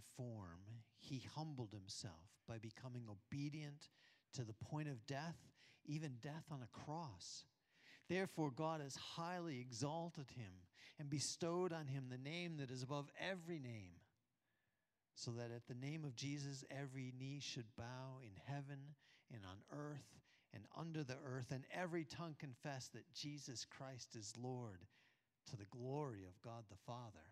form, he humbled himself by becoming obedient to the point of death, even death on a cross. Therefore, God has highly exalted him and bestowed on him the name that is above every name, so that at the name of Jesus, every knee should bow in heaven and on earth and under the earth, and every tongue confess that Jesus Christ is Lord, to the glory of God the Father.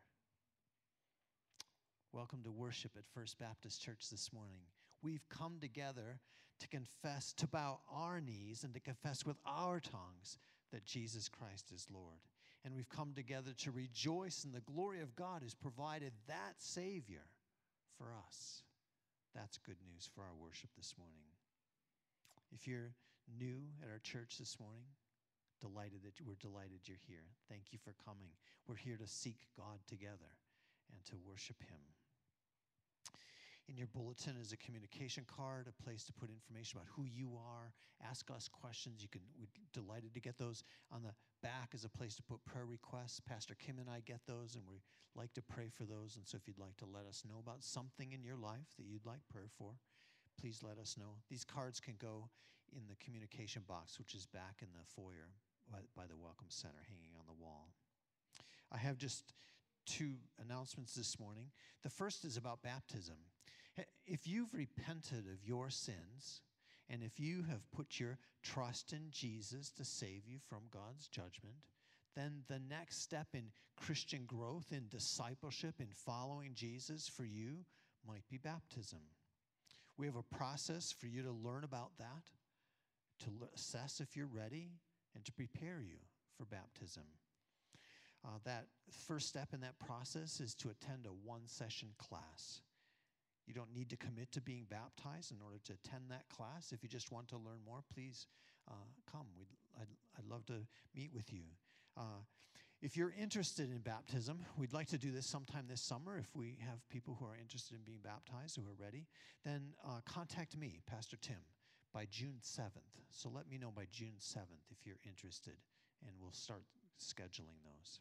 Welcome to worship at First Baptist Church this morning. We've come together to confess, to bow our knees and to confess with our tongues that Jesus Christ is Lord. And we've come together to rejoice in the glory of God who's provided that Savior for us. That's good news for our worship this morning. If you're new at our church this morning, we're delighted you're here. Thank you for coming. We're here to seek God together and to worship him. In your bulletin is a communication card, a place to put information about who you are. Ask us questions. We're delighted to get those. On the back is a place to put prayer requests. Pastor Kim and I get those, and we like to pray for those. And so if you'd like to let us know about something in your life that you'd like prayer for, please let us know. These cards can go in the communication box, which is back in the foyer by the Welcome Center, hanging on the wall. I have just 2 announcements this morning. The first is about baptism. If you've repented of your sins, and if you have put your trust in Jesus to save you from God's judgment, then the next step in Christian growth, in discipleship, in following Jesus for you might be baptism. We have a process for you to learn about that, to assess if you're ready, and to prepare you for baptism. That first step in that process is to attend a 1-session class. You don't need to commit to being baptized in order to attend that class. If you just want to learn more, please come. I'd love to meet with you. If you're interested in baptism, we'd like to do this sometime this summer. If we have people who are interested in being baptized, who are ready, then contact me, Pastor Tim, by June 7th. So let me know by June 7th if you're interested, and we'll start scheduling those.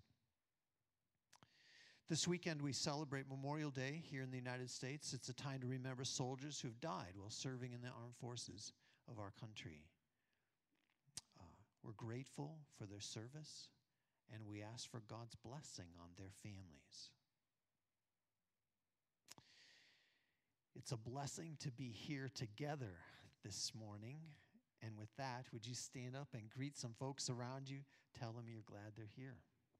This weekend, we celebrate Memorial Day here in the United States. It's a time to remember soldiers who've died while serving in the armed forces of our country. We're grateful for their service, and we ask for God's blessing on their families. It's a blessing to be here together this morning. And with that, would you stand up and greet some folks around you? Tell them you're glad they're here.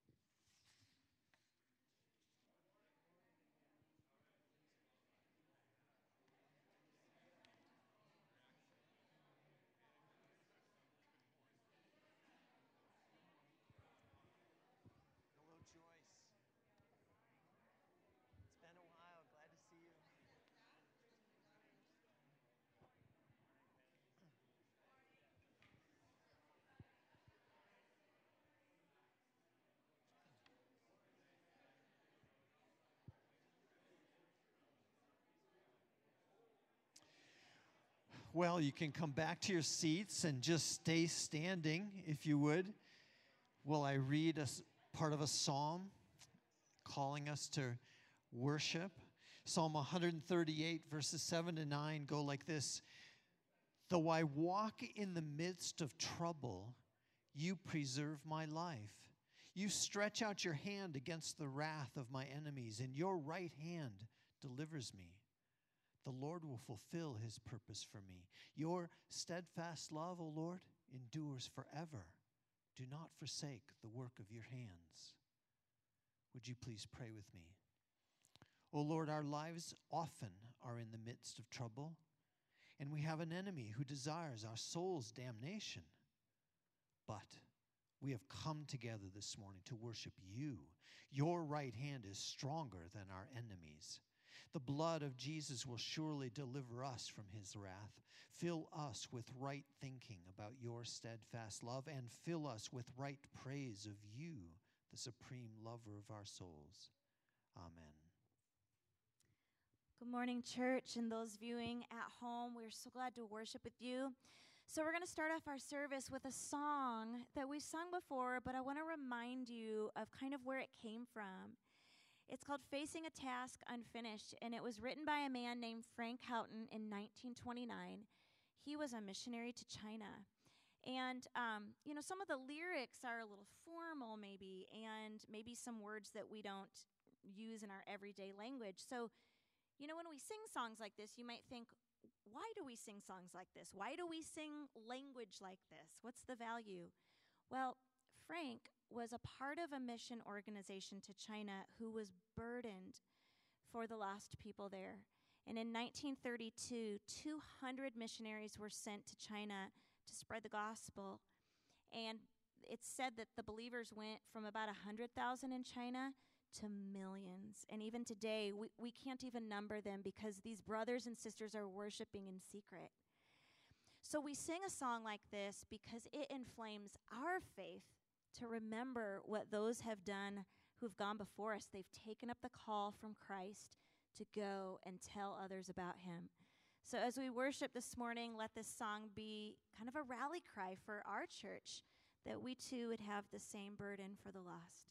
Well, you can come back to your seats and just stay standing, if you would, while I read part of a psalm calling us to worship. Psalm 138, verses 7 to 9 go like this. Though I walk in the midst of trouble, you preserve my life. You stretch out your hand against the wrath of my enemies, and your right hand delivers me. The Lord will fulfill his purpose for me. Your steadfast love, O Lord, endures forever. Do not forsake the work of your hands. Would you please pray with me? O Lord, our lives often are in the midst of trouble, and we have an enemy who desires our soul's damnation. But we have come together this morning to worship you. Your right hand is stronger than our enemies. The blood of Jesus will surely deliver us from his wrath. Fill us with right thinking about your steadfast love, and fill us with right praise of you, the supreme lover of our souls. Amen. Good morning, church, and those viewing at home. We're so glad to worship with you. So we're going to start off our service with a song that we've sung before, but I want to remind you of kind of where it came from. It's called Facing a Task Unfinished, and it was written by a man named Frank Houghton in 1929. He was a missionary to China. And, some of the lyrics are a little formal maybe, and maybe some words that we don't use in our everyday language. So, when we sing songs like this, you might think, why do we sing songs like this? Why do we sing language like this? What's the value? Well, Frank was a part of a mission organization to China who was burdened for the lost people there. And in 1932, 200 missionaries were sent to China to spread the gospel. And it's said that the believers went from about 100,000 in China to millions. And even today, we can't even number them because these brothers and sisters are worshiping in secret. So we sing a song like this because it inflames our faith to remember what those have done who've gone before us. They've taken up the call from Christ to go and tell others about him. So as we worship this morning, let this song be kind of a rally cry for our church, that we too would have the same burden for the lost.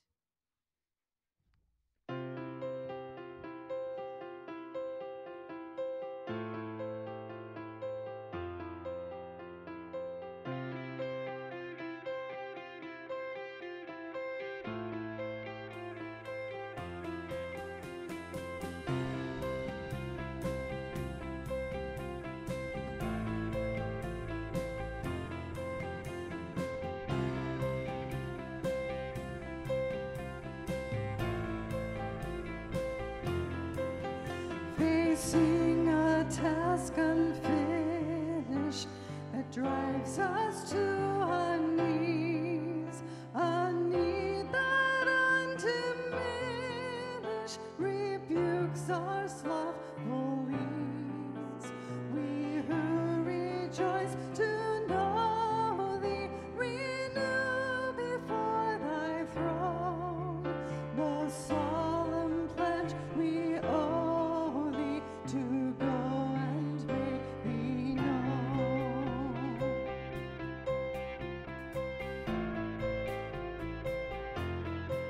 Facing a task unfinished that drives us to our knees, a need that undiminished rebukes our slothful ease. We who rejoice to know thee renew before thy throne the solemn pledge we owe to go and make thee known.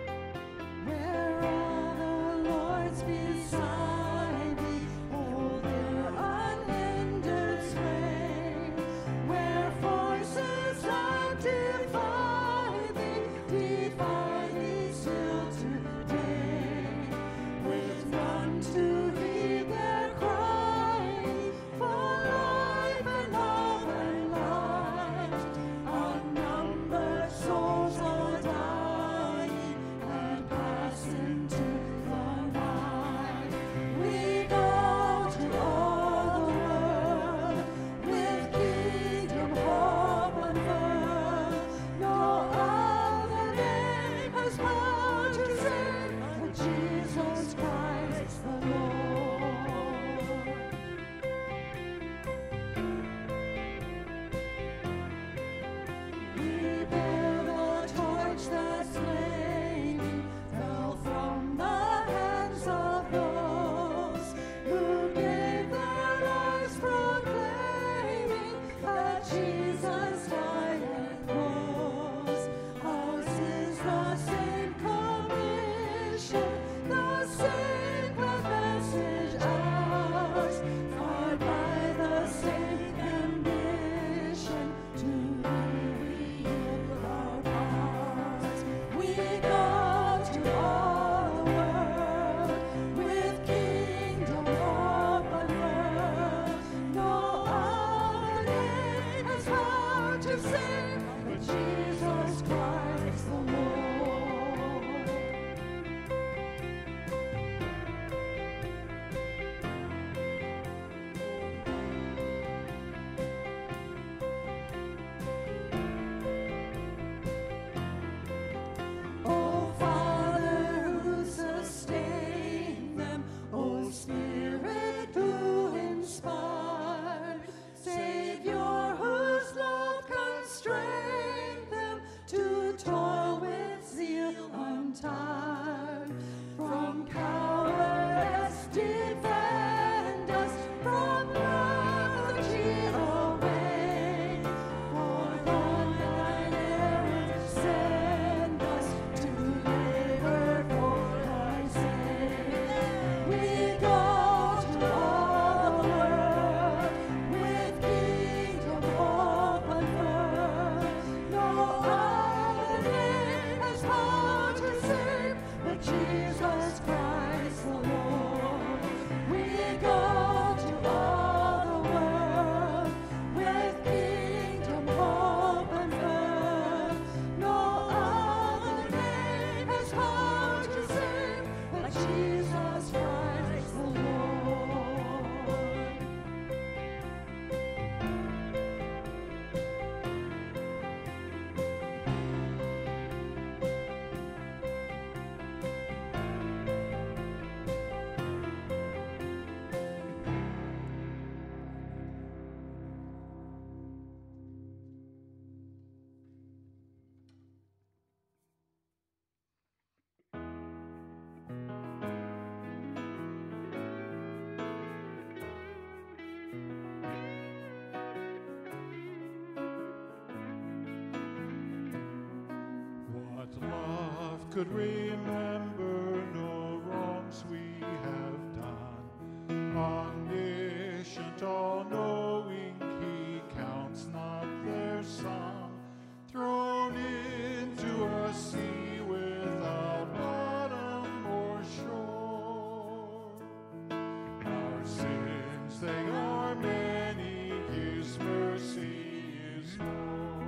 Where all the Lord's beside thee, holding could remember no wrongs we have done. Omniscient, all-knowing, he counts not their sum. Thrown into a sea without bottom or shore. Our sins, they are many, his mercy is more.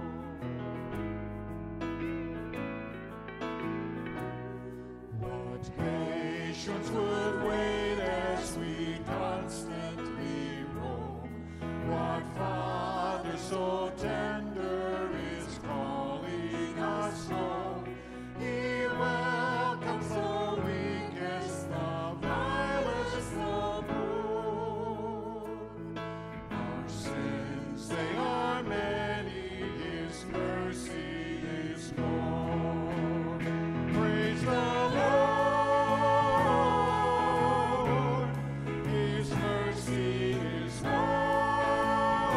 What patience would wait as we constantly roam? What Father so tender is calling us home? He welcomes the weakest, the vilest, the poor. Our sins, they are many, his mercy is more. Praise the Lord, his mercy is more.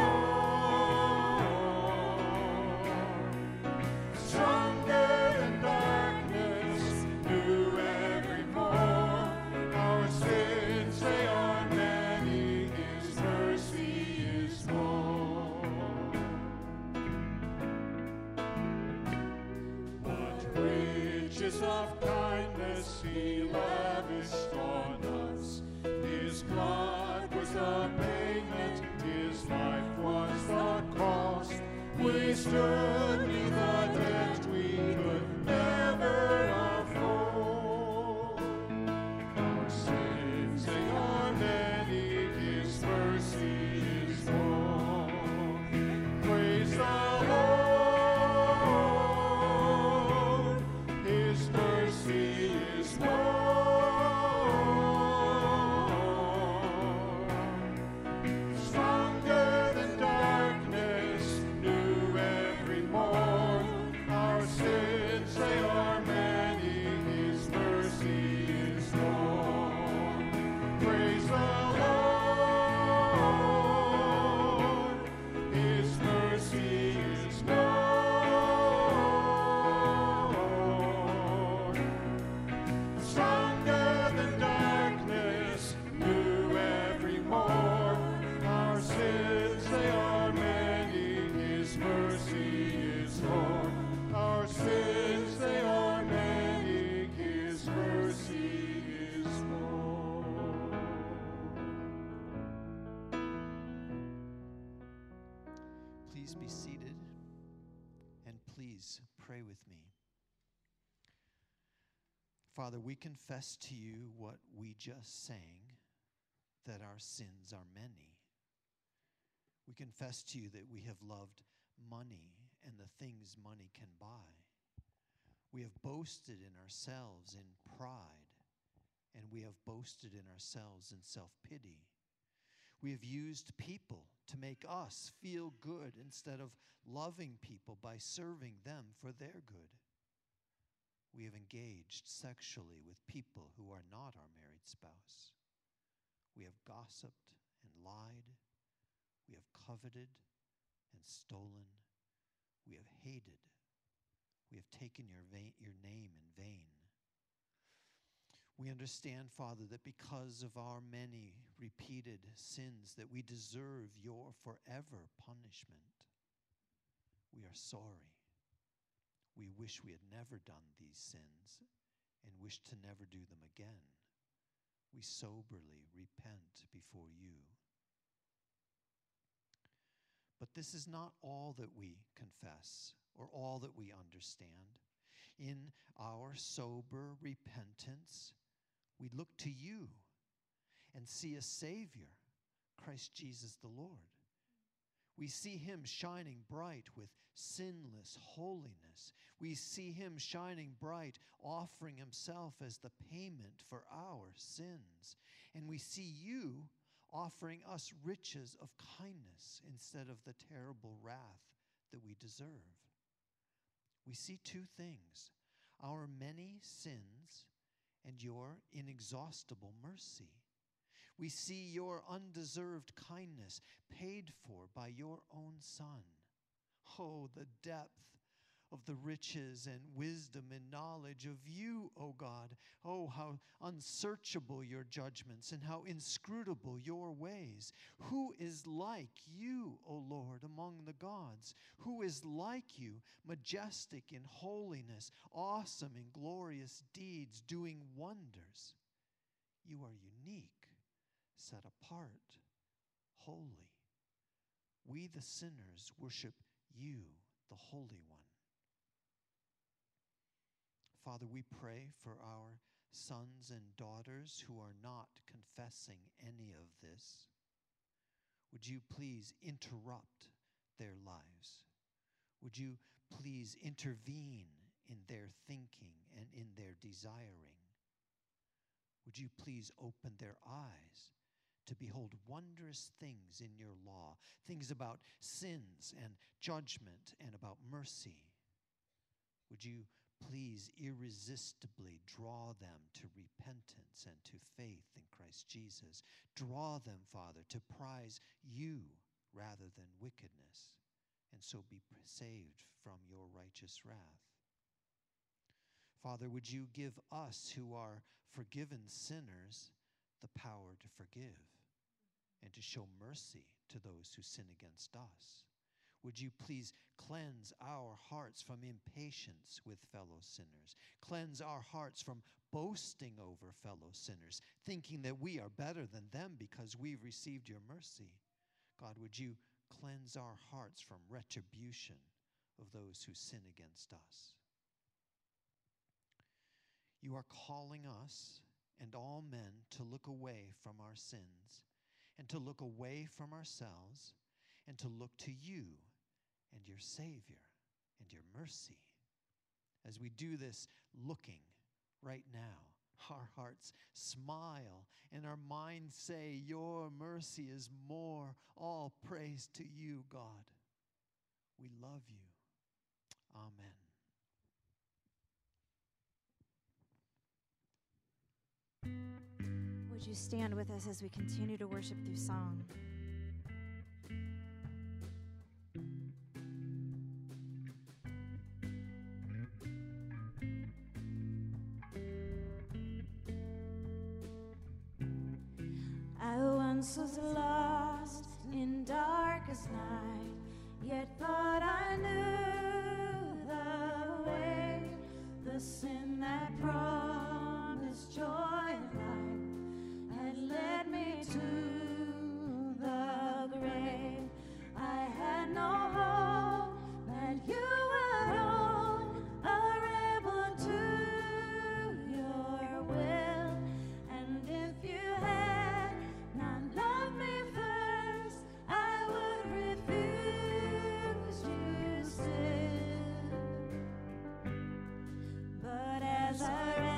Stronger than darkness, new every morn. Our sins, they are many, his mercy is more. What riches of kindness he lavished on us. His blood was the payment, his life was the cost. We stood neath the debt we could never afford. Our sins, they are many, his mercy is more. Praise the Lord, his mercy is more. Stronger than darkness, new every morn. Our sins, they are many, his mercy is more. Praise the Lord, his mercy is more. Stronger than darkness, new every morn. Our sins, they are many, his mercy is more. Our sins, they are many, his mercy is more. Please be seated and please pray with me. Father, we confess to you what we just sang, that our sins are many. We confess to you that we have loved money and the things money can buy. We have boasted in ourselves in pride, and we have boasted in ourselves in self-pity. We have used people to make us feel good instead of loving people by serving them for their good. We have engaged sexually with people who are not our married spouse. We have gossiped and lied. We have coveted and stolen. We have hated. We have taken your name in vain. We understand, Father, that because of our many repeated sins, that we deserve your forever punishment. We are sorry. We wish we had never done these sins and wish to never do them again. We soberly repent before you. But this is not all that we confess or all that we understand. In our sober repentance, we look to you and see a Savior, Christ Jesus the Lord. We see him shining bright with sinless holiness. We see him shining bright, offering himself as the payment for our sins. And we see you offering us riches of kindness instead of the terrible wrath that we deserve. We see two things: our many sins and your inexhaustible mercy. We see your undeserved kindness paid for by your own Son. Oh, the depth of the riches and wisdom and knowledge of you, O God. Oh, how unsearchable your judgments and how inscrutable your ways. Who is like you, O Lord, among the gods? Who is like you, majestic in holiness, awesome in glorious deeds, doing wonders? You are unique, set apart, holy. We, the sinners, worship you, the Holy One. Father, we pray for our sons and daughters who are not confessing any of this. Would you please interrupt their lives? Would you please intervene in their thinking and in their desiring? Would you please open their eyes to behold wondrous things in your law, things about sins and judgment and about mercy? Would you please irresistibly draw them to repentance and to faith in Christ Jesus? Draw them, Father, to prize you rather than wickedness, and so be saved from your righteous wrath. Father, would you give us who are forgiven sinners the power to forgive and to show mercy to those who sin against us? Would you please cleanse our hearts from impatience with fellow sinners? Cleanse our hearts from boasting over fellow sinners, thinking that we are better than them because we've received your mercy. God, would you cleanse our hearts from retribution of those who sin against us? You are calling us and all men to look away from our sins and to look away from ourselves and to look to you and your Savior and your mercy. As we do this looking right now, our hearts smile and our minds say, your mercy is more. All praise to you, God. We love you. Amen. Would you stand with us as we continue to worship through song? I once was lost in darkest night, yet thought I knew the way. The sin that promised joy and life had led me to the grave. I had no hope that you alone are able to your will, and if you had not loved me first, I would refuse you still. But as I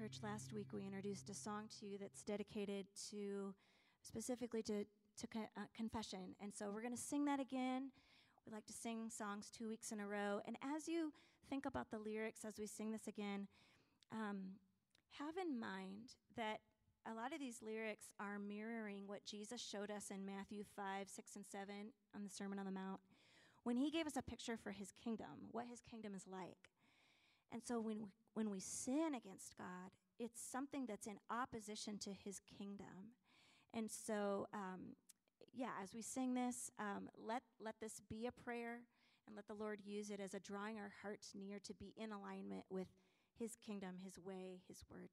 church last week, we introduced a song to you that's dedicated to, specifically to confession. And so we're going to sing that again. We like to sing songs 2 weeks in a row. And as you think about the lyrics as we sing this again, have in mind that a lot of these lyrics are mirroring what Jesus showed us in Matthew 5, 6, and 7 on the Sermon on the Mount, when he gave us a picture for his kingdom, what his kingdom is like. And so when we sin against God, it's something that's in opposition to his kingdom. And so, as we sing this, let this be a prayer, and let the Lord use it as a drawing our hearts near to be in alignment with his kingdom, his way, his word.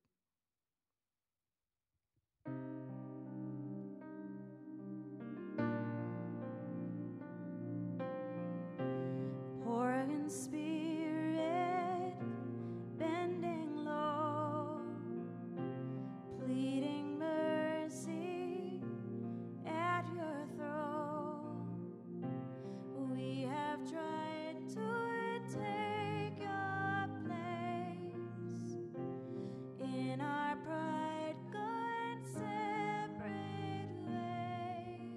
Pouring Spirit, bending low, pleading mercy at your throne. We have tried to take your place in our pride, gone separate ways.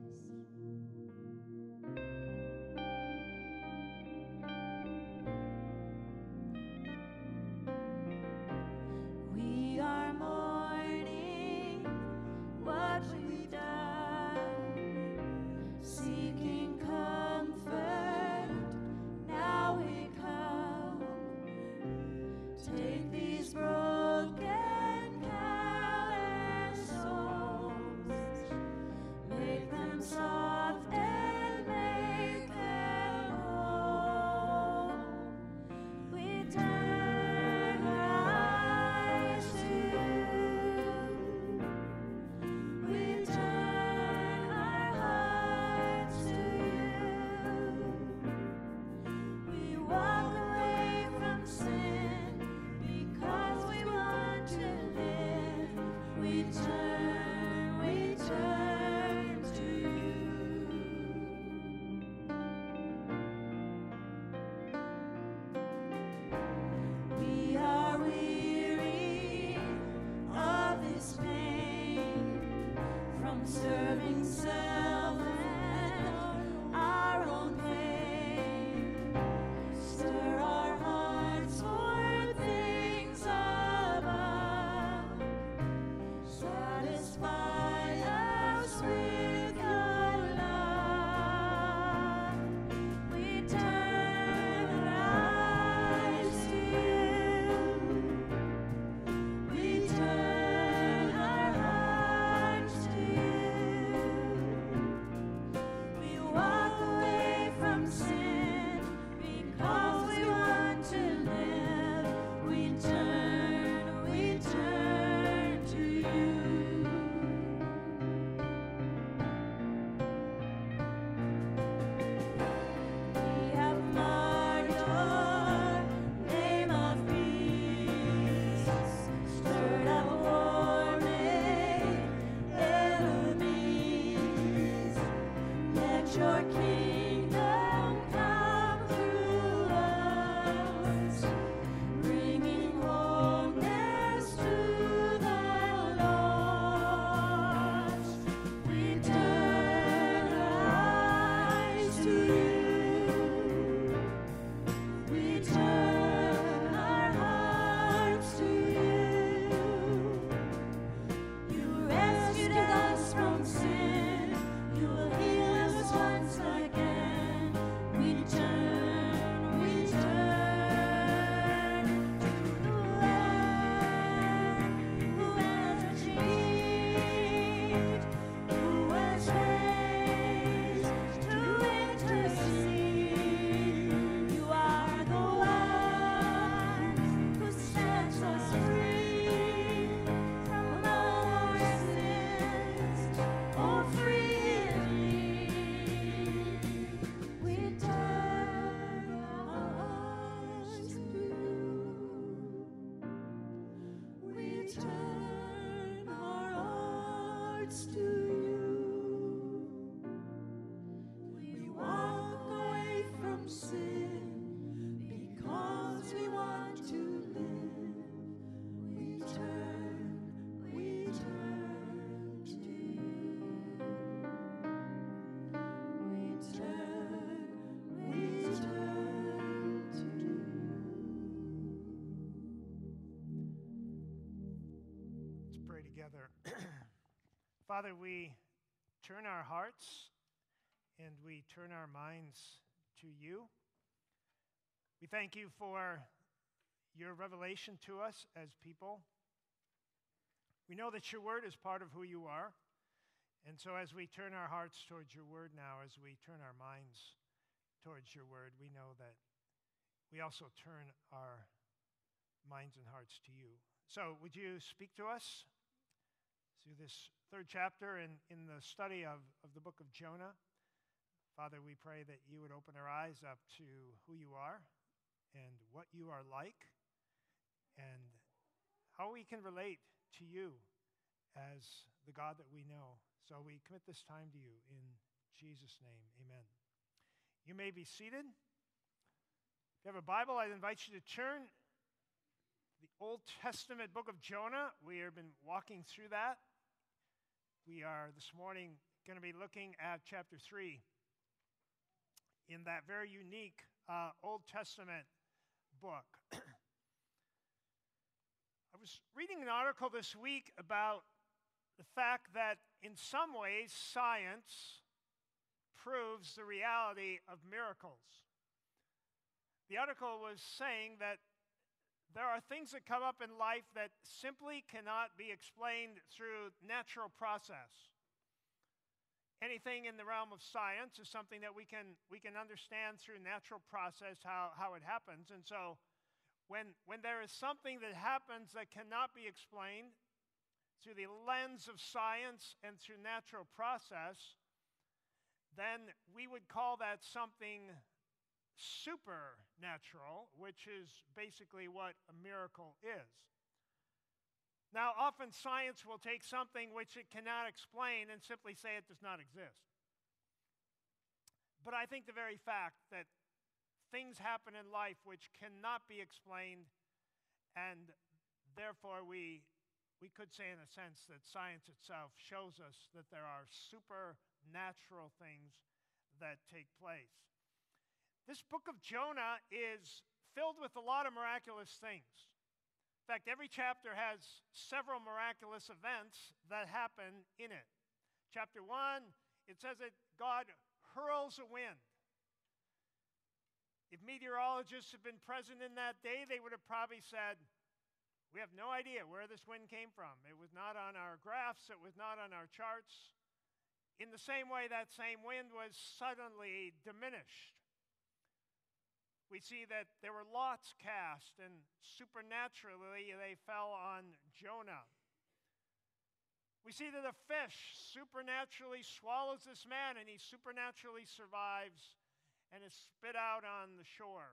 We are mourning what we've done, seeking comfort. Now we come. Take these broken, callous souls, make them soft and make them whole. We turn our eyes to you. We turn our hearts to you. We walk away from sin because we want to live. We turn to you. We are weary of this pain, from serving self and our own pain. Stir our hearts for things above. Satisfy us with your love. We turn our eyes to you. We turn our hearts to you. We walk away from sin because we want to live. We turn to you. We have marked your name of peace, stirred up warring enemies. Let your kingdom come through us, bringing wholeness to the lost. We turn our eyes to you. We turn our hearts to you. You rescued us from sin. You will heal us once again. Father, we turn our hearts and we turn our minds to you. We thank you for your revelation to us as people. We know that your word is part of who you are. And so as we turn our hearts towards your word now, as we turn our minds towards your word, we know that we also turn our minds and hearts to you. So would you speak to us through this third chapter in the study of the book of Jonah? Father, we pray that you would open our eyes up to who you are and what you are like and how we can relate to you as the God that we know. So we commit this time to you in Jesus' name. Amen. You may be seated. If you have a Bible, I invite you to turn to the Old Testament book of Jonah. We have been walking through that. We are this morning going to be looking at chapter 3 in that very unique Old Testament book. I was reading an article this week about the fact that in some ways science proves the reality of miracles. The article was saying that there are things that come up in life that simply cannot be explained through natural process. Anything in the realm of science is something that we can understand through natural process how it happens. And so when there is something that happens that cannot be explained through the lens of science and through natural process, then we would call that something supernatural, which is basically what a miracle is. Now, often science will take something which it cannot explain and simply say it does not exist. But I think the very fact that things happen in life which cannot be explained, and therefore we could say in a sense that science itself shows us that there are supernatural things that take place. This book of Jonah is filled with a lot of miraculous things. In fact, every chapter has several miraculous events that happen in it. Chapter 1, it says that God hurls a wind. If meteorologists had been present in that day, they would have probably said, we have no idea where this wind came from. It was not on our graphs. It was not on our charts. In the same way, that same wind was suddenly diminished. We see that there were lots cast, and supernaturally they fell on Jonah. We see that a fish supernaturally swallows this man, and he supernaturally survives and is spit out on the shore.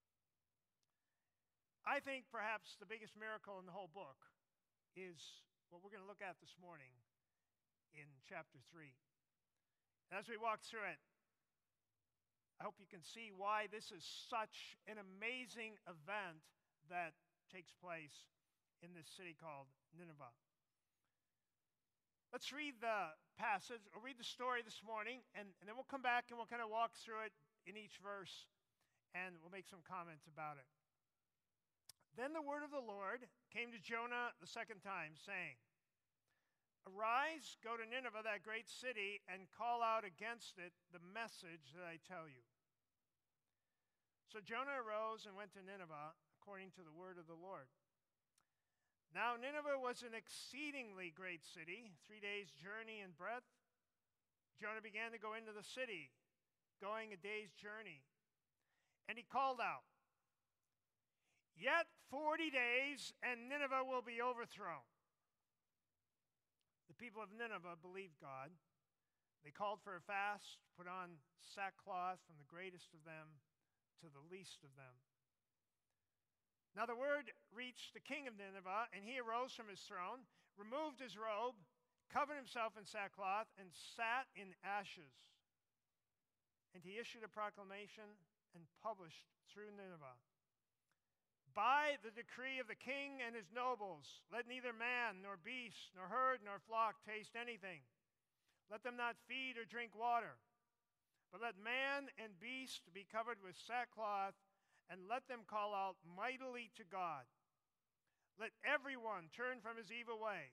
I think perhaps the biggest miracle in the whole book is what we're going to look at this morning in chapter 3. And as we walk through it, I hope you can see why this is such an amazing event that takes place in this city called Nineveh. Let's read the passage, or read the story this morning, and then we'll come back and we'll kind of walk through it in each verse, and we'll make some comments about it. Then the word of the Lord came to Jonah the second time, saying, Arise, go to Nineveh, that great city, and call out against it the message that I tell you. So Jonah arose and went to Nineveh, according to the word of the Lord. Now Nineveh was an exceedingly great city, 3 days' journey in breadth. Jonah began to go into the city, going a day's journey. And he called out, Yet 40 days, and Nineveh will be overthrown. The people of Nineveh believed God. They called for a fast, put on sackcloth from the greatest of them to the least of them. Now the word reached the king of Nineveh, and he arose from his throne, removed his robe, covered himself in sackcloth, and sat in ashes. And he issued a proclamation and published through Nineveh. By the decree of the king and his nobles, let neither man, nor beast, nor herd, nor flock taste anything. Let them not feed or drink water. But let man and beast be covered with sackcloth, and let them call out mightily to God. Let everyone turn from his evil way,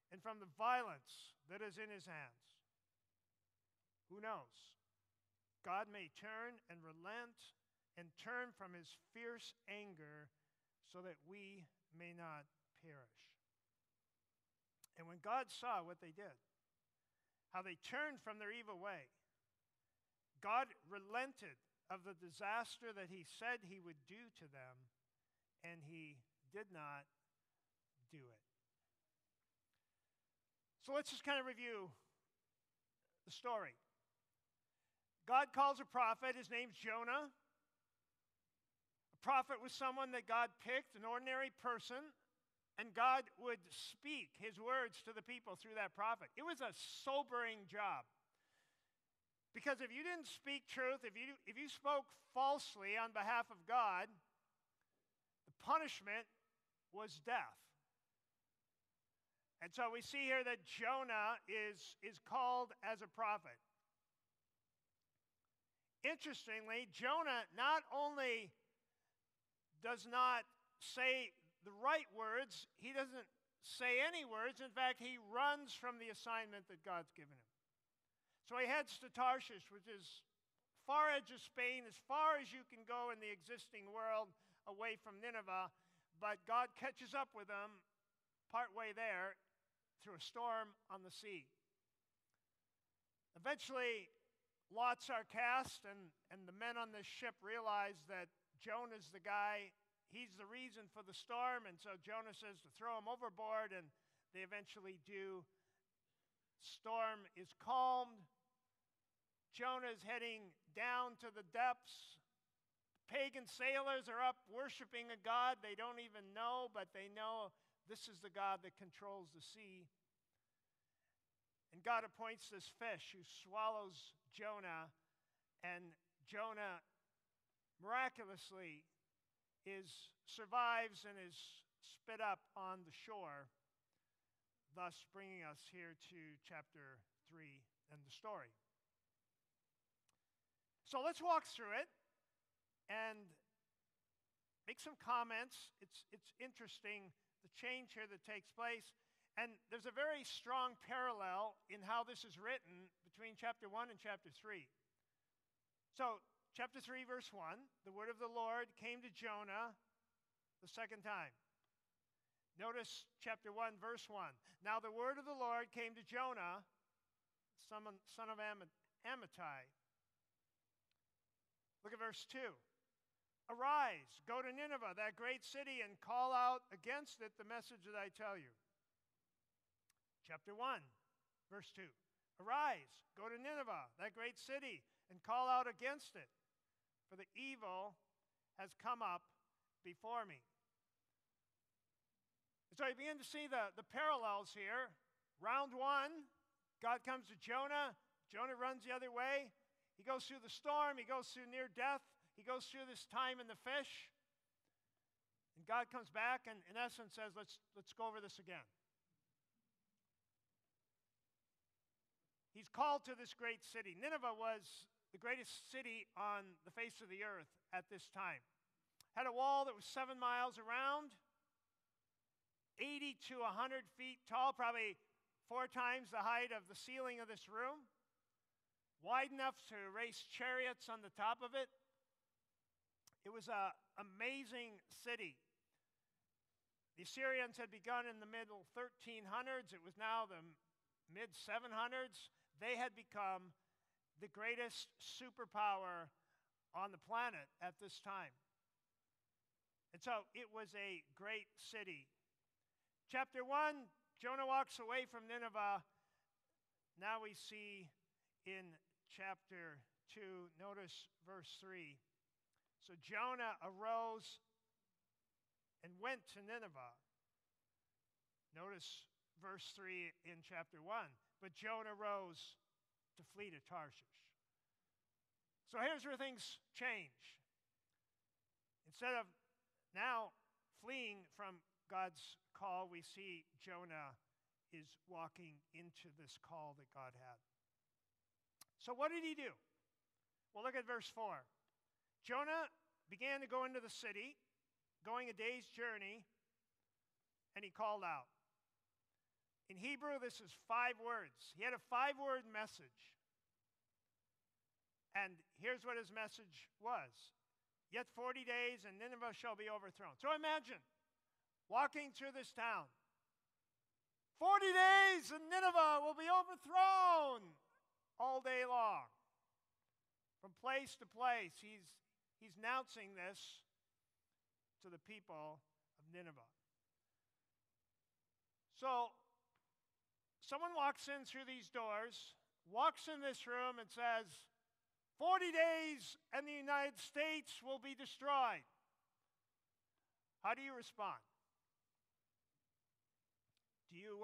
and from the violence that is in his hands. Who knows? God may turn and relent and turn from his fierce anger so that we may not perish. And when God saw what they did, how they turned from their evil way, God relented of the disaster that he said he would do to them, and he did not do it. So let's just kind of review the story. God calls a prophet. His name's Jonah. A prophet was someone that God picked, an ordinary person, and God would speak his words to the people through that prophet. It was a sobering job. Because if you didn't speak truth, if you spoke falsely on behalf of God, the punishment was death. And so we see here that Jonah is called as a prophet. Interestingly, Jonah not only does not say the right words, he doesn't say any words. In fact, he runs from the assignment that God's given him. So he heads to Tarshish, which is far edge of Spain, as far as you can go in the existing world away from Nineveh. But God catches up with him partway there through a storm on the sea. Eventually, lots are cast, and the men on this ship realize that Jonah's the guy. He's the reason for the storm, and so Jonah says to throw him overboard, and they eventually do. Storm is calmed. Jonah's heading down to the depths. Pagan sailors are up worshiping a god they don't even know, but they know this is the God that controls the sea. And God appoints this fish who swallows Jonah, and Jonah miraculously survives and is spit up on the shore, thus bringing us here to chapter 3 and the story. So let's walk through it and make some comments. It's interesting, the change here that takes place. And there's a very strong parallel in how this is written between chapter 1 and chapter 3. So, chapter 3, verse 1, the word of the Lord came to Jonah the second time. Notice chapter 1, verse 1. Now the word of the Lord came to Jonah, son of Amittai. Look at verse 2. Arise, go to Nineveh, that great city, and call out against it the message that I tell you. Chapter 1, verse 2. Arise, go to Nineveh, that great city, and call out against it, for the evil has come up before me. So you begin to see the parallels here. Round 1, God comes to Jonah. Jonah runs the other way. He goes through the storm. He goes through near death. He goes through this time in the fish. And God comes back and, in essence, says, let's go over this again. He's called to this great city. Nineveh was the greatest city on the face of the earth at this time. Had a wall that was 7 miles around, 80 to 100 feet tall, probably 4 times the height of the ceiling of this room, wide enough to race chariots on the top of it. It was an amazing city. The Assyrians had begun in the middle 1300s. It was now the mid 700s. They had become the greatest superpower on the planet at this time. And so it was a great city. Chapter 1, Jonah walks away from Nineveh. Now we see in chapter 2, notice verse 3. So Jonah arose and went to Nineveh. Notice verse 3 in chapter 1. But Jonah rose to flee to Tarshish. So here's where things change. Instead of now fleeing from God's call, we see Jonah is walking into this call that God had. So what did he do? Well, look at verse 4. Jonah began to go into the city, going a day's journey, and he called out. In Hebrew, this is 5 words. He had a 5-word message. And here's what his message was. Yet 40 days and Nineveh shall be overthrown. So imagine walking through this town. 40 days and Nineveh will be overthrown all day long. From place to place, he's announcing this to the people of Nineveh. So someone walks in through these doors, walks in this room and says, 40 days and the United States will be destroyed. How do you respond? Do you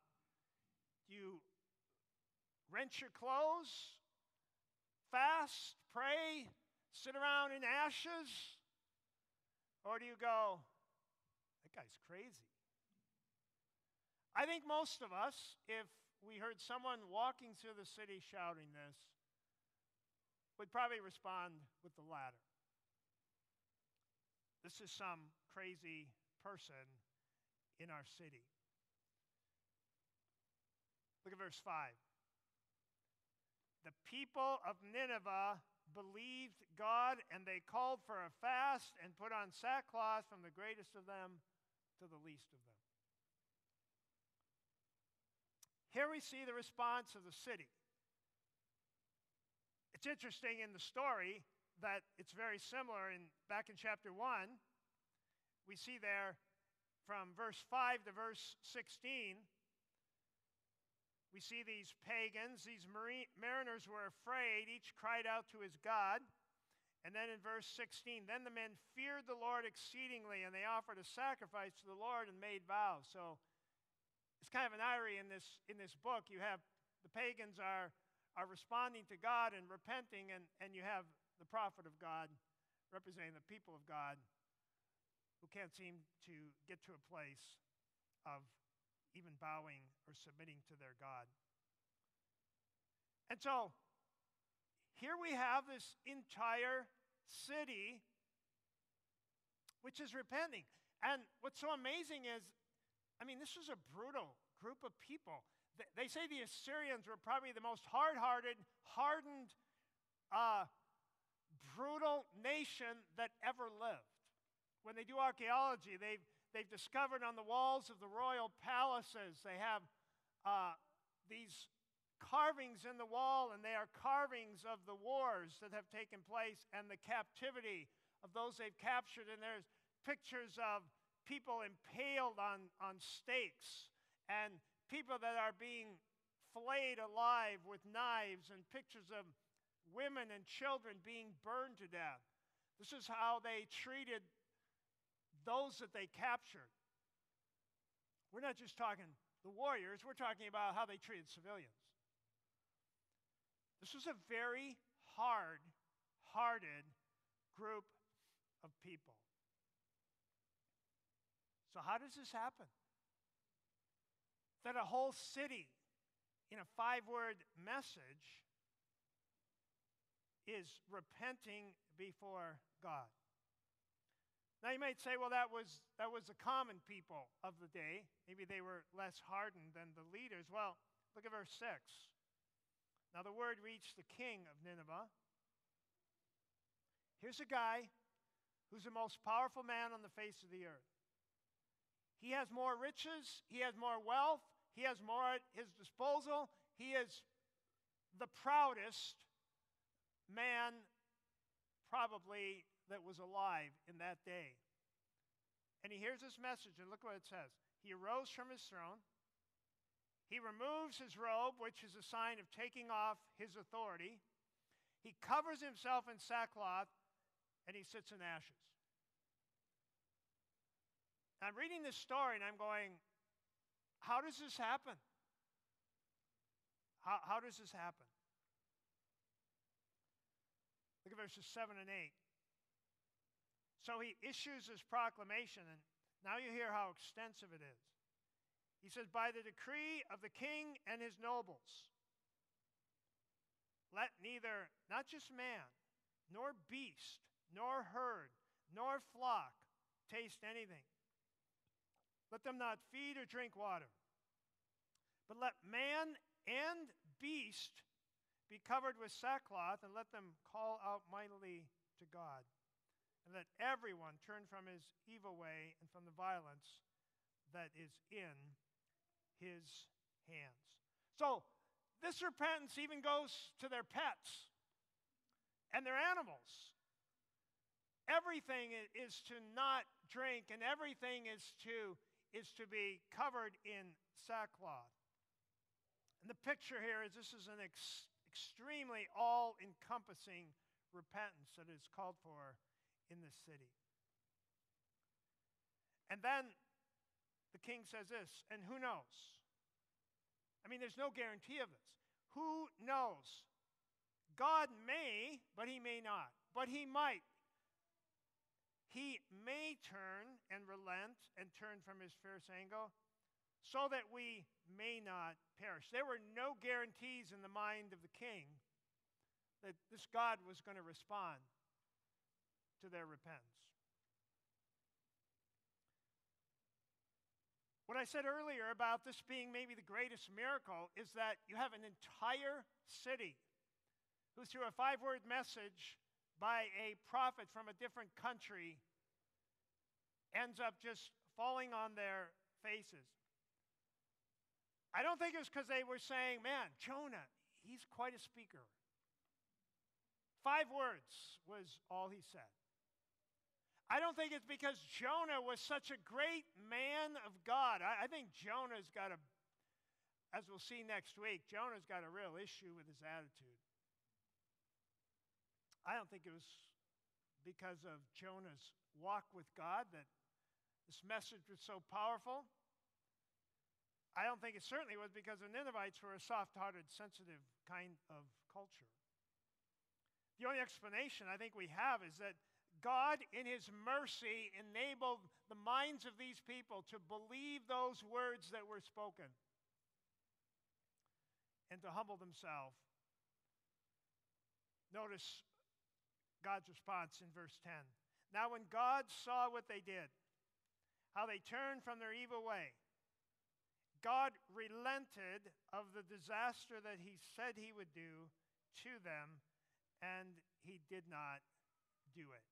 rent your clothes, fast, pray, sit around in ashes? Or do you go, that guy's crazy? I think most of us, if we heard someone walking through the city shouting this, would probably respond with the latter. This is some crazy person in our city. Look at verse 5. The people of Nineveh believed God, and they called for a fast and put on sackcloth from the greatest of them to the least of them. Here we see the response of the city. It's interesting in the story that it's very similar back in chapter 1. We see there from verse 5 to verse 16, we see these pagans, these mariners were afraid, each cried out to his God. And then in verse 16, then the men feared the Lord exceedingly, and they offered a sacrifice to the Lord and made vows. So it's kind of an irony in this book. You have the pagans are responding to God and repenting, and you have the prophet of God representing the people of God who can't seem to get to a place of even bowing or submitting to their God. And so here we have this entire city which is repenting. And what's so amazing is, this was a brutal group of people. They say the Assyrians were probably the most hard-hearted, hardened, brutal nation that ever lived. When they do archaeology, they've discovered on the walls of the royal palaces, they have these carvings in the wall, and they are carvings of the wars that have taken place and the captivity of those they've captured. And there's pictures of people impaled on stakes, and people that are being flayed alive with knives, and pictures of women and children being burned to death. This is how they treated those that they captured. We're not just talking the warriors, we're talking about how they treated civilians. This was a very hard-hearted group of people. So how does this happen? That a whole city in a 5-word message is repenting before God. Now you might say, well, that was the common people of the day. Maybe they were less hardened than the leaders. Well, look at verse 6. Now the word reached the king of Nineveh. Here's a guy who's the most powerful man on the face of the earth. He has more riches, he has more wealth, he has more at his disposal. He is the proudest man probably that was alive in that day. And he hears this message, and look what it says. He arose from his throne. He removes his robe, which is a sign of taking off his authority. He covers himself in sackcloth, and he sits in ashes. I'm reading this story, and I'm going, how does this happen? How does this happen? Look at verses 7 and 8. So he issues this proclamation, and now you hear how extensive it is. He says, by the decree of the king and his nobles, let neither, not just man, nor beast, nor herd, nor flock taste anything. Let them not feed or drink water. But let man and beast be covered with sackcloth, and let them call out mightily to God. And let everyone turn from his evil way and from the violence that is in his hands. So, this repentance even goes to their pets and their animals. Everything is to not drink, and everything is to be covered in sackcloth. And the picture here is this is an extremely all-encompassing repentance that is called for in this city. And then the king says this, and who knows? I mean, there's no guarantee of this. Who knows? God may, but he may not. But he might. He may turn and relent and turn from his fierce anger so that we may not perish. There were no guarantees in the mind of the king that this God was going to respond to their repentance. What I said earlier about this being maybe the greatest miracle is that you have an entire city who, through a 5-word message by a prophet from a different country, ends up just falling on their faces. I don't think it was because they were saying, man, Jonah, he's quite a speaker. 5 words was all he said. I don't think it's because Jonah was such a great man of God. I think Jonah's got as we'll see next week, Jonah's got a real issue with his attitude. I don't think it was because of Jonah's walk with God that this message was so powerful. I don't think it certainly was because the Ninevites were a soft-hearted, sensitive kind of culture. The only explanation I think we have is that God, in his mercy, enabled the minds of these people to believe those words that were spoken and to humble themselves. Notice God's response in verse 10. Now when God saw what they did, how they turned from their evil way, God relented of the disaster that he said he would do to them, and he did not do it.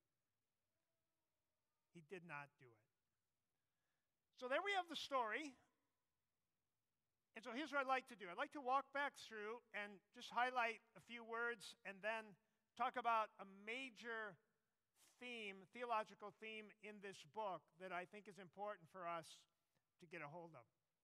He did not do it. So there we have the story. And so here's what I'd like to do. I'd like to walk back through and just highlight a few words and then talk about a major theme, theological theme in this book that I think is important for us to get a hold of.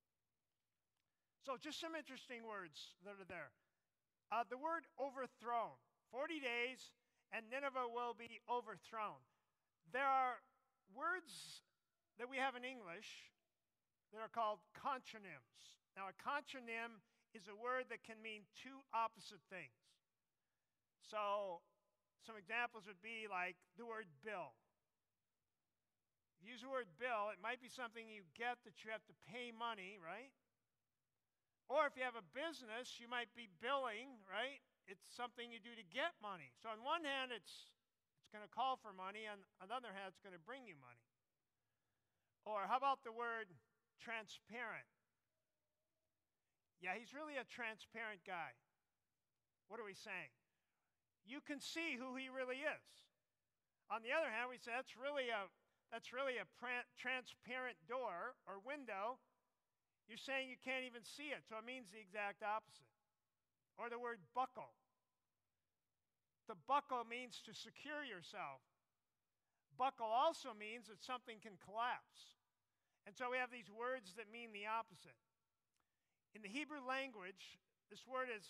So just some interesting words that are there. The word overthrown. 40 days and Nineveh will be overthrown. There are words that we have in English that are called contronyms. Now, a contronym is a word that can mean 2 opposite things. So, some examples would be like the word bill. If you use the word bill, it might be something you get that you have to pay money, right? Or if you have a business, you might be billing, right? It's something you do to get money. So on one hand, it's going to call for money. On the other hand, it's going to bring you money. Or how about the word transparent? Yeah, he's really a transparent guy. What are we saying? You can see who he really is. On the other hand, we say that's really a transparent door or window. You're saying you can't even see it, so it means the exact opposite. Or the word buckle. To buckle means to secure yourself. Buckle also means that something can collapse. And so we have these words that mean the opposite. In the Hebrew language, this word is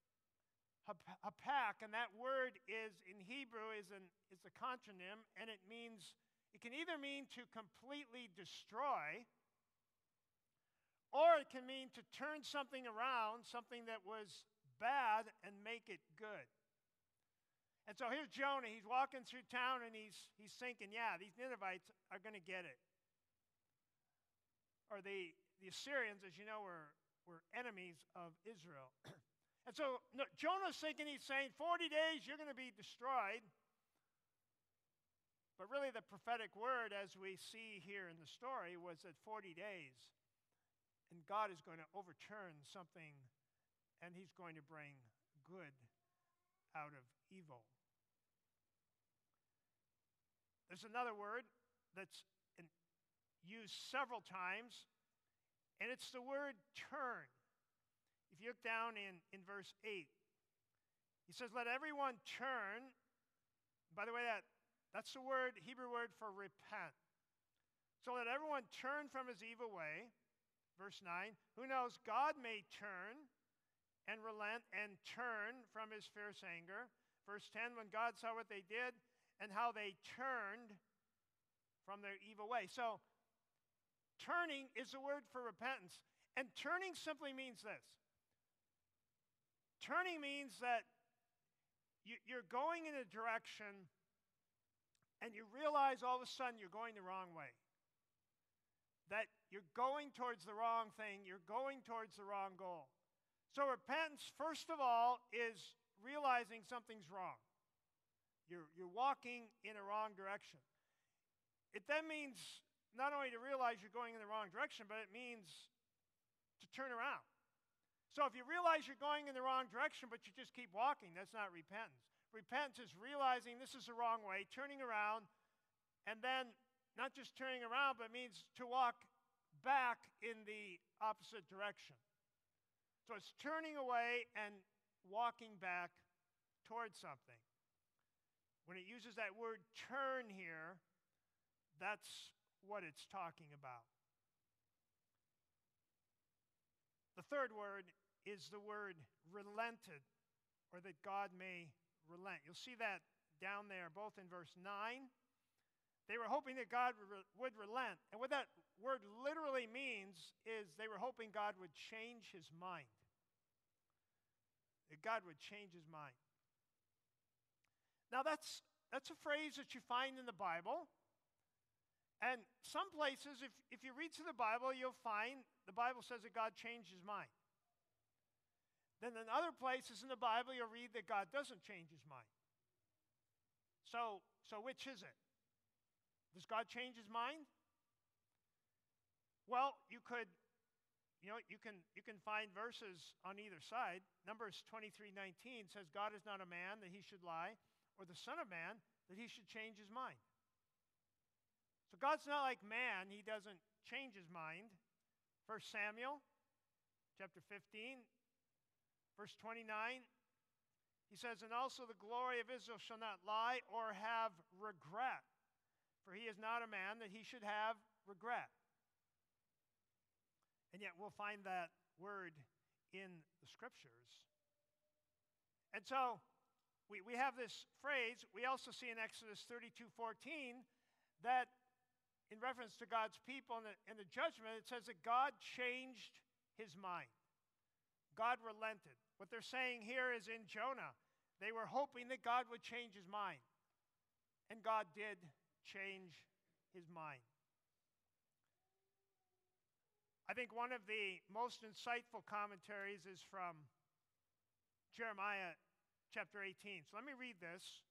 hapak, and that word is in Hebrew is a contronym, and it can either mean to completely destroy, or it can mean to turn something around, something that was bad, and make it good. And so here's Jonah. He's walking through town, and he's thinking, yeah, these Ninevites are going to get it. Or the Assyrians, as you know, were enemies of Israel. And so Jonah's thinking, he's saying, 40 days, you're going to be destroyed. But really the prophetic word, as we see here in the story, was that 40 days, And God is going to overturn something, and he's going to bring good out of evil. There's another word that's used several times, and it's the word turn. If you look down in verse 8, he says, let everyone turn. By the way, that's the Hebrew word for repent. So let everyone turn from his evil way. Verse 9, who knows, God may turn and relent and turn from his fierce anger. Verse 10, when God saw what they did and how they turned from their evil way. So, turning is the word for repentance. And turning simply means this. Turning means that you're going in a direction and you realize all of a sudden you're going the wrong way. That you're going towards the wrong thing, you're going towards the wrong goal. So repentance, first of all, is realizing something's wrong. You're walking in a wrong direction. It then means not only to realize you're going in the wrong direction, but it means to turn around. So if you realize you're going in the wrong direction, but you just keep walking, that's not repentance. Repentance is realizing this is the wrong way, turning around, and then not just turning around, but it means to walk back in the opposite direction. So it's turning away and walking back towards something. When it uses that word turn here, that's what it's talking about. The third word is the word relented, or that God may relent. You'll see that down there, both in verse 9. They were hoping that God would relent. And what that word literally means is they were hoping God would change his mind. That God would change his mind. Now that's a phrase that you find in the Bible. And some places, if you read through the Bible, you'll find the Bible says that God changed his mind. Then in other places in the Bible, you'll read that God doesn't change his mind. So which is it? Does God change his mind? Well, you can find verses on either side. Numbers 23:19 says, God is not a man that he should lie, or the Son of Man that he should change his mind. So God's not like man. He doesn't change his mind. 1 Samuel chapter 15, verse 29, he says, and also the glory of Israel shall not lie or have regret, for he is not a man that he should have regret. And yet we'll find that word in the scriptures. And so we have this phrase. We also see in Exodus 32:14 that in reference to God's people and the judgment, it says that God changed his mind. God relented. What they're saying here is in Jonah, they were hoping that God would change his mind. And God did change his mind. I think one of the most insightful commentaries is from Jeremiah chapter 18. So let me read this.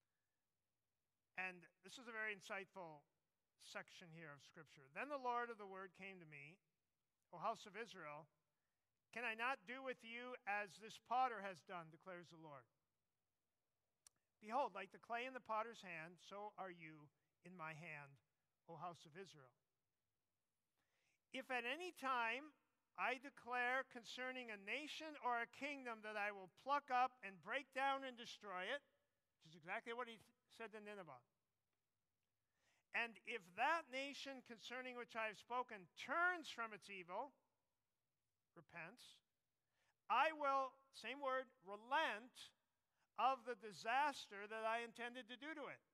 And this is a very insightful section here of Scripture. Then the Lord of the Word came to me, O house of Israel, can I not do with you as this potter has done, declares the Lord? Behold, like the clay in the potter's hand, so are you in my hand, O house of Israel. If at any time I declare concerning a nation or a kingdom that I will pluck up and break down and destroy it, which is exactly what he said to Nineveh, and if that nation concerning which I have spoken turns from its evil, repents, I will, same word, relent of the disaster that I intended to do to it.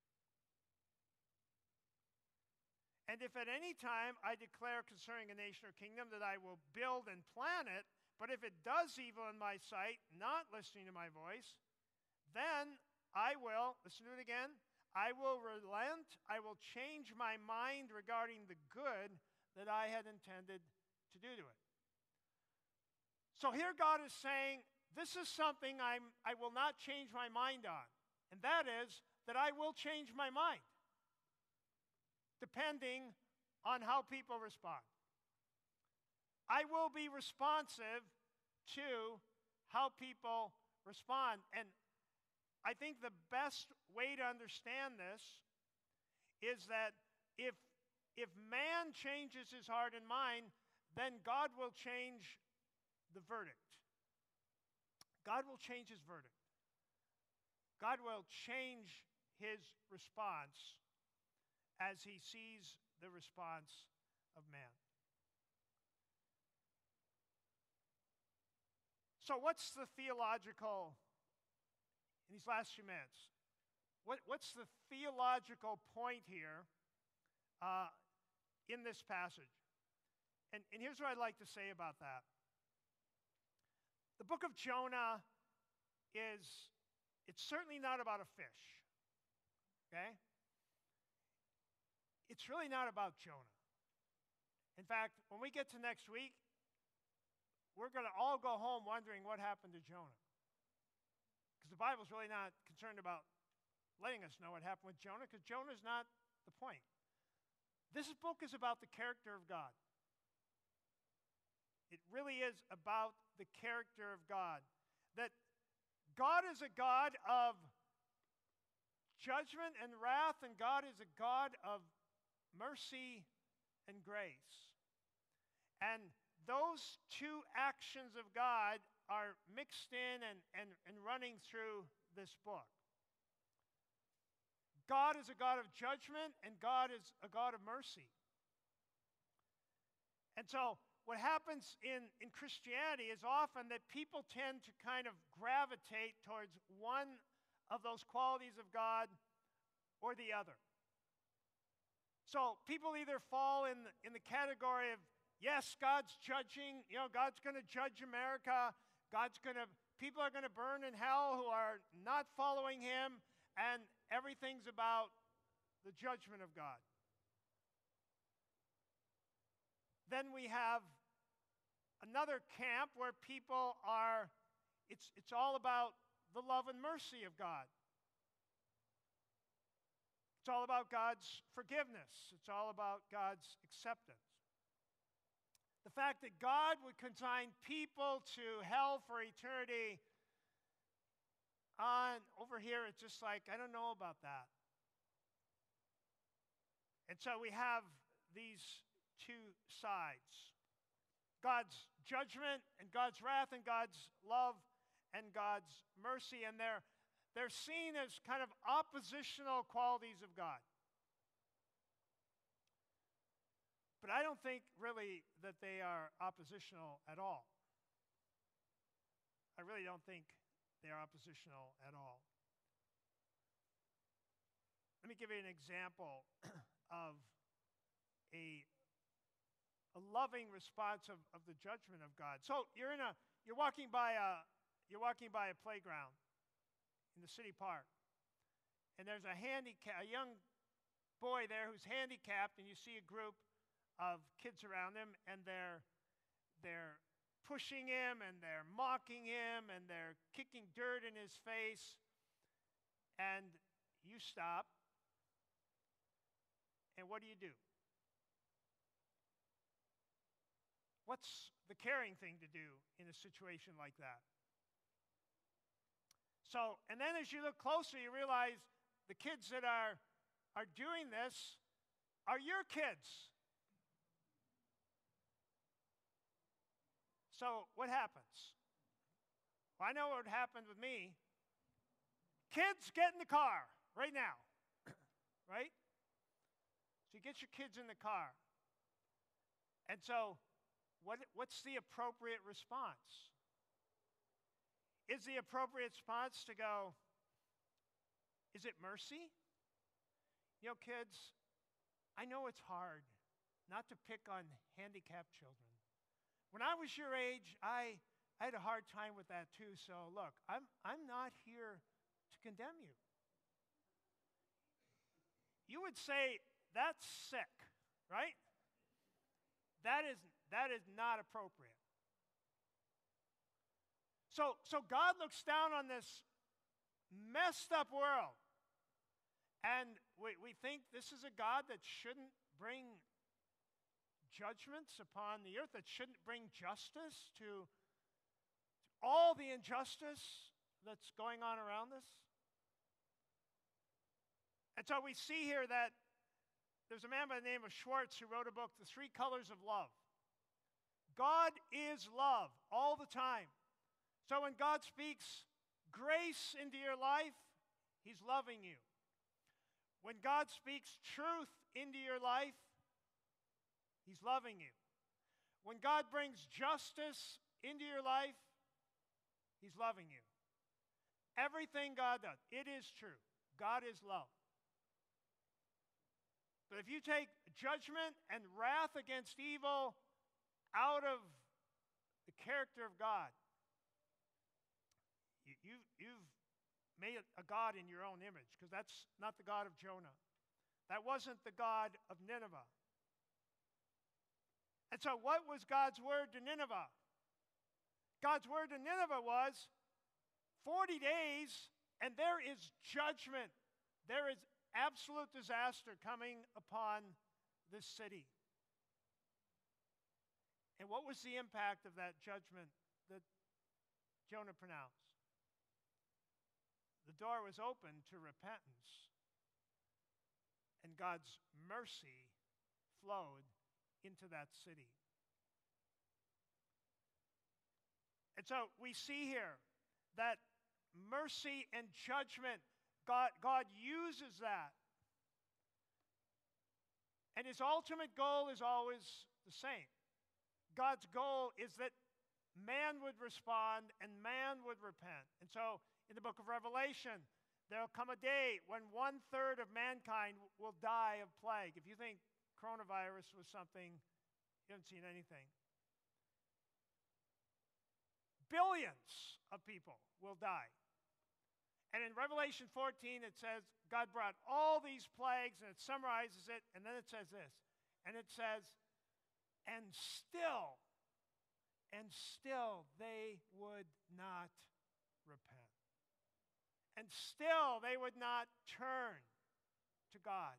And if at any time I declare concerning a nation or kingdom that I will build and plan it, but if it does evil in my sight, not listening to my voice, then I will, listen to it again, I will relent, I will change my mind regarding the good that I had intended to do to it. So here God is saying, this is something I will not change my mind on. And that is that I will change my mind, depending on how people respond. I will be responsive to how people respond. And I think the best way to understand this is that if man changes his heart and mind, then God will change the verdict. God will change his verdict. God will change his response as he sees the response of man. So what's the theological, in these last few minutes, what's the theological point here in this passage? And here's what I'd like to say about that. The book of Jonah it's certainly not about a fish, okay? It's really not about Jonah. In fact, when we get to next week, we're going to all go home wondering what happened to Jonah. Because the Bible's really not concerned about letting us know what happened with Jonah, because Jonah's not the point. This book is about the character of God. It really is about the character of God. That God is a God of judgment and wrath, and God is a God of mercy and grace. And those two actions of God are mixed in and running through this book. God is a God of judgment, and God is a God of mercy. And so what happens in Christianity is often that people tend to kind of gravitate towards one of those qualities of God or the other. So people either fall in the category of, yes, God's judging, God's going to judge America, people are going to burn in hell who are not following him, and everything's about the judgment of God. Then we have another camp where people are, it's all about the love and mercy of God. It's all about God's forgiveness. It's all about God's acceptance. The fact that God would consign people to hell for eternity, over here it's just like, I don't know about that. And so we have these two sides. God's judgment and God's wrath and God's love and God's mercy. And they're seen as kind of oppositional qualities of God. But I don't think really that they are oppositional at all. I really don't think they are oppositional at all. Let me give you an example of a loving response of the judgment of God. So you're walking by a playground in the city park, and there's a young boy there who's handicapped, and you see a group of kids around him, and they're pushing him, and they're mocking him, and they're kicking dirt in his face, and you stop, and what do? What's the caring thing to do in a situation like that? So, and then as you look closer, you realize the kids that are doing this are your kids. So what happens? Well, I know what happened with me. Kids, get in the car right now. Right? So you get your kids in the car. And so what's the appropriate response? Is the appropriate response to go, is it mercy? Kids, I know it's hard not to pick on handicapped children. When I was your age, I had a hard time with that too. So look, I'm not here to condemn you. You would say, that's sick, right? That is not appropriate. So God looks down on this messed up world, and we think this is a God that shouldn't bring judgments upon the earth that shouldn't bring justice to all the injustice that's going on around us? And so we see here that there's a man by the name of Schwartz who wrote a book, The Three Colors of Love. God is love all the time. So when God speaks grace into your life, he's loving you. When God speaks truth into your life, he's loving you. When God brings justice into your life, he's loving you. Everything God does, it is true. God is love. But if you take judgment and wrath against evil out of the character of God, you've made a God in your own image, because that's not the God of Jonah. That wasn't the God of Nineveh. And so what was God's word to Nineveh? God's word to Nineveh was 40 days and there is judgment. There is absolute disaster coming upon this city. And what was the impact of that judgment that Jonah pronounced? The door was open to repentance, and God's mercy flowed into that city. And so we see here that mercy and judgment, God uses that. And his ultimate goal is always the same. God's goal is that man would respond and man would repent. And so in the book of Revelation, there'll come a day when 1/3 of mankind will die of plague. If you think coronavirus was something, you haven't seen anything. Billions of people will die. And in Revelation 14, it says God brought all these plagues, and it summarizes it, and then it says this. And it says, and still they would not repent. And still they would not turn to God.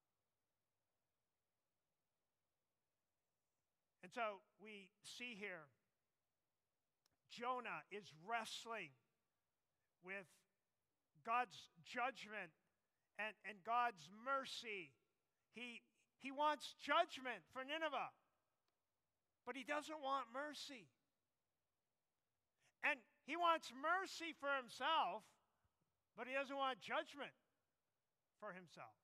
And so we see here, Jonah is wrestling with God's judgment and God's mercy. He wants judgment for Nineveh, but he doesn't want mercy. And he wants mercy for himself, but he doesn't want judgment for himself.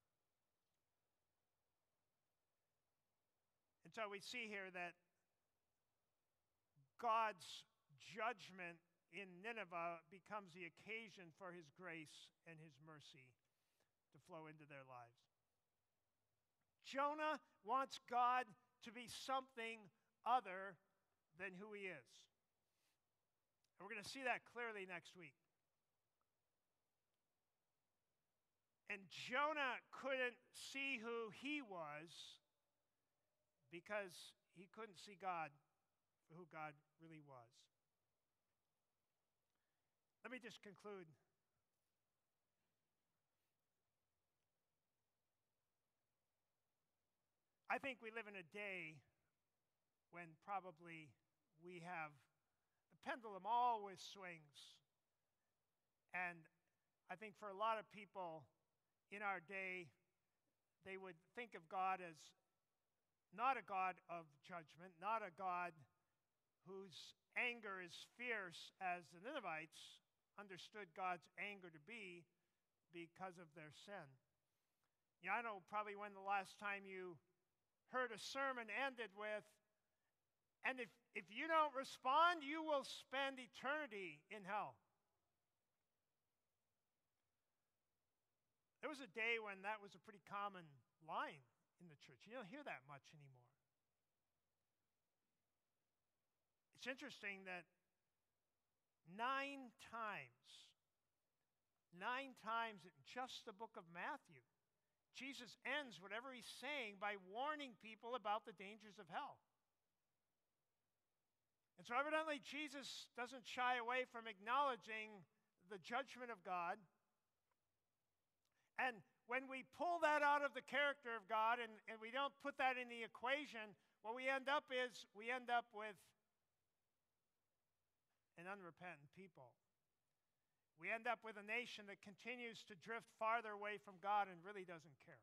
And so we see here that God's judgment in Nineveh becomes the occasion for his grace and his mercy to flow into their lives. Jonah wants God to be something other than who he is. And we're going to see that clearly next week. And Jonah couldn't see who he was because he couldn't see God for who God really was. Let me just conclude. I think we live in a day when probably we have the pendulum always swings. And I think for a lot of people in our day, they would think of God as not a God of judgment, not a God whose anger is fierce as the Ninevites understood God's anger to be because of their sin. Yeah, I know probably when the last time you heard a sermon ended with, and if you don't respond, you will spend eternity in hell. There was a day when that was a pretty common line in the church. You don't hear that much anymore. It's interesting that 9 times in just the book of Matthew, Jesus ends whatever he's saying by warning people about the dangers of hell. And so evidently Jesus doesn't shy away from acknowledging the judgment of God. And when we pull that out of the character of God and we don't put that in the equation, what we end up with an unrepentant people. We end up with a nation that continues to drift farther away from God and really doesn't care.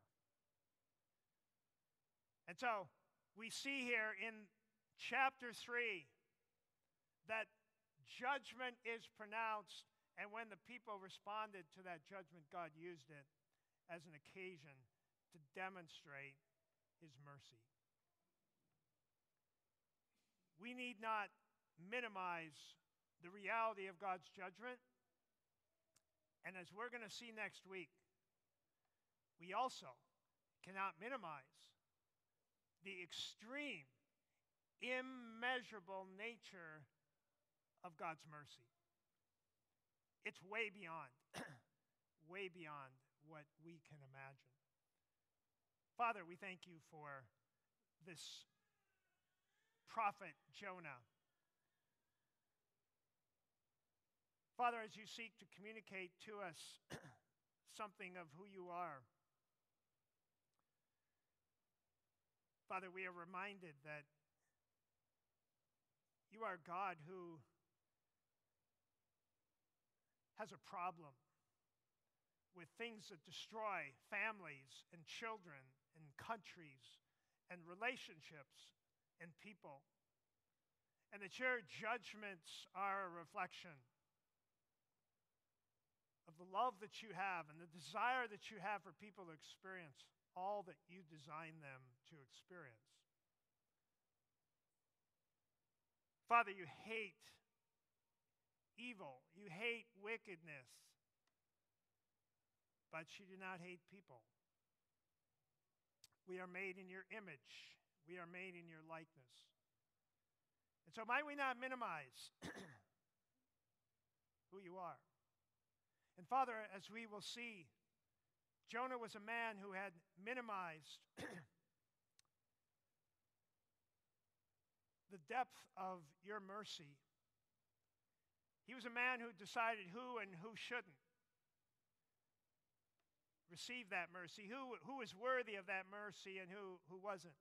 And so we see here in chapter 3 that judgment is pronounced, and when the people responded to that judgment, God used it as an occasion to demonstrate his mercy. We need not minimize the reality of God's judgment. And as we're going to see next week, we also cannot minimize the extreme, immeasurable nature of God's mercy. It's way beyond, way beyond what we can imagine. Father, we thank you for this prophet Jonah. Father, as you seek to communicate to us something of who you are, Father, we are reminded that you are God who has a problem with things that destroy families and children and countries and relationships and people, and that your judgments are a reflection of the love that you have and the desire that you have for people to experience all that you designed them to experience. Father, you hate evil, you hate wickedness, but you do not hate people. We are made in your image. We are made in your likeness. And so might we not minimize who you are. And Father, as we will see, Jonah was a man who had minimized the depth of your mercy. He was a man who decided who and who shouldn't receive that mercy, who was worthy of that mercy and who wasn't.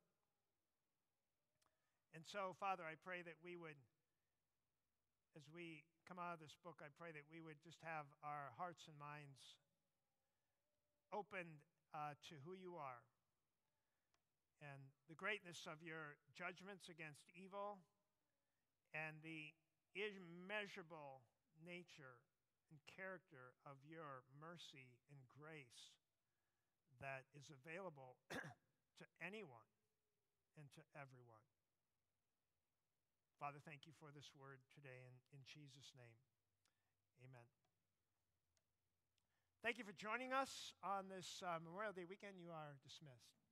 And so, Father, I pray that we would, as we come out of this book, I pray that we would just have our hearts and minds opened to who you are and the greatness of your judgments against evil and the immeasurable nature and character of your mercy and grace that is available to anyone and to everyone. Father, thank you for this word today in Jesus' name. Amen. Thank you for joining us on this Memorial Day weekend. You are dismissed.